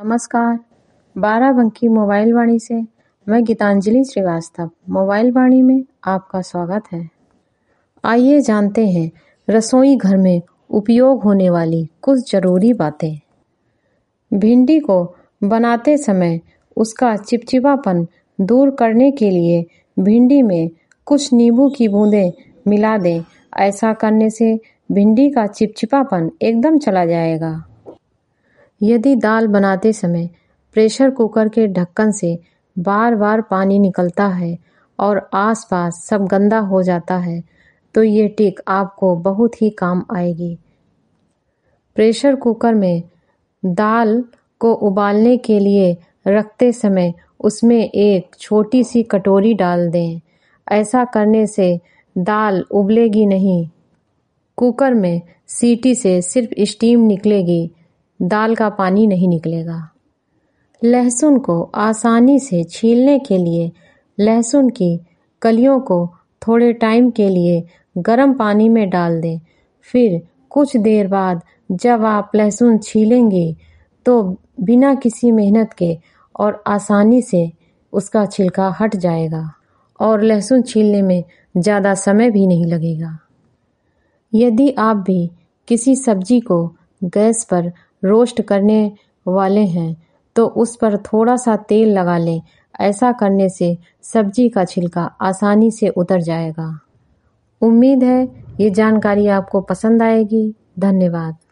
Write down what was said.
नमस्कार। बाराबंकी मोबाइल वाणी से मैं गीतांजलि श्रीवास्तव मोबाइल वाणी में आपका स्वागत है। आइए जानते हैं रसोई घर में उपयोग होने वाली कुछ जरूरी बातें। भिंडी को बनाते समय उसका चिपचिपापन दूर करने के लिए भिंडी में कुछ नींबू की बूंदें मिला दें। ऐसा करने से भिंडी का चिपचिपापन एकदम चला जाएगा। यदि दाल बनाते समय प्रेशर कुकर के ढक्कन से बार बार पानी निकलता है और आसपास सब गंदा हो जाता है तो ये टिक आपको बहुत ही काम आएगी। प्रेशर कुकर में दाल को उबालने के लिए रखते समय उसमें एक छोटी सी कटोरी डाल दें। ऐसा करने से दाल उबलेगी नहीं। कुकर में सीटी से सिर्फ स्टीम निकलेगी, दाल का पानी नहीं निकलेगा। लहसुन को आसानी से छीलने के लिए लहसुन की कलियों को थोड़े टाइम के लिए गर्म पानी में डाल दें। फिर कुछ देर बाद जब आप लहसुन छीलेंगे तो बिना किसी मेहनत के और आसानी से उसका छिलका हट जाएगा और लहसुन छीलने में ज़्यादा समय भी नहीं लगेगा। यदि आप भी किसी सब्जी को गैस पर रोस्ट करने वाले हैं तो उस पर थोड़ा सा तेल लगा लें। ऐसा करने से सब्जी का छिलका आसानी से उतर जाएगा। उम्मीद है ये जानकारी आपको पसंद आएगी। धन्यवाद।